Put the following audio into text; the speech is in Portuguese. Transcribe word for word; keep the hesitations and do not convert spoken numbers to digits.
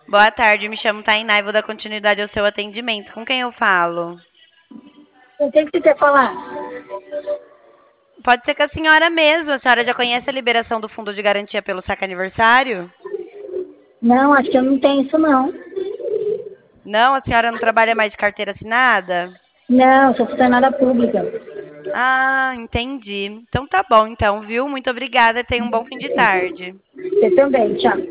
Boa tarde, me chamo Tainá e vou dar continuidade ao seu atendimento. Com quem eu falo? Com quem que você quer falar? Pode ser com a senhora mesmo. A senhora já conhece a liberação do fundo de garantia pelo saque aniversário? Não, acho que eu não tenho isso não. Não, a senhora não trabalha mais de carteira assinada? Não, sou funcionária pública. Ah, entendi. Então tá bom, então, viu? Muito obrigada. Tenha um bom fim de tarde. Você também, tchau.